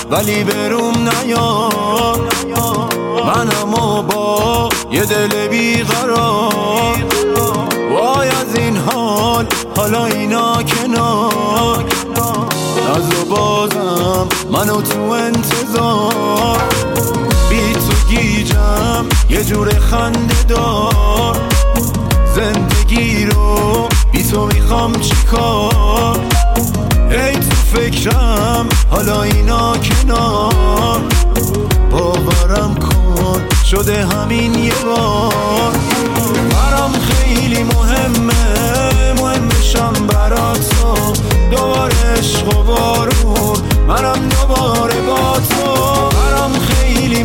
ولی بروم نیار. منم با یه دل بیقرار، وای از این حال حالا اینا کنار. ناز و بازم منو تو انتظار، بی تو گیجم یه جور خنده دار. زندگی رو بی تو میخوام چیکار؟ ای تو فکرم حالا اینا کنار. باورم کن شده همین یه بار. برام خیلی مهمشم برات تو، دوباره عشق و بارون منم دوباره با تو. برام خیلی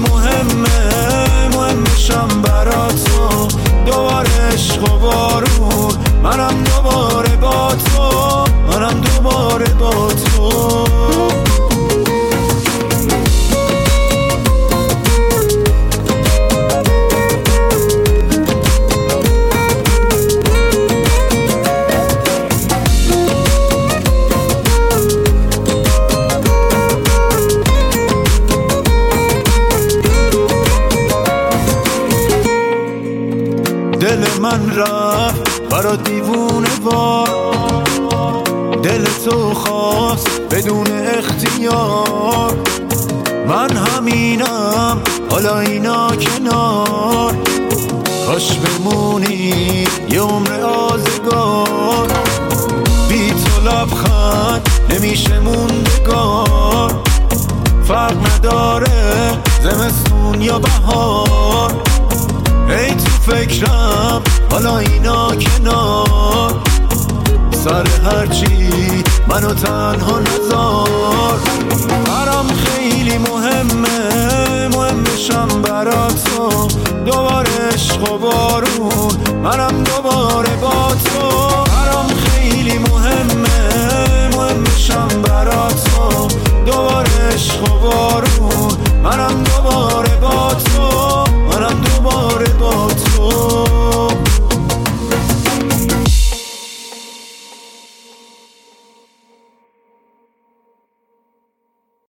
مهمشم برات تو، دوباره عشق و بارون منم دوباره با تو، منم دوباره با تو. دل من رفت برا دیوونه وار، دل تو خواست بدون اختیار. من همینم حالا اینا کنار. کاش بمونی یه عمر آزگار، بی تو لبخند نمیشه موندگار. فرق نداره زمستون یا بهار، ای تو فکرم حالا اینا کنار. سر هرچی منو تنها نذار. برام خیلی مهمشم برات تو، دوباره عشق و بارون منم دوباره با تو.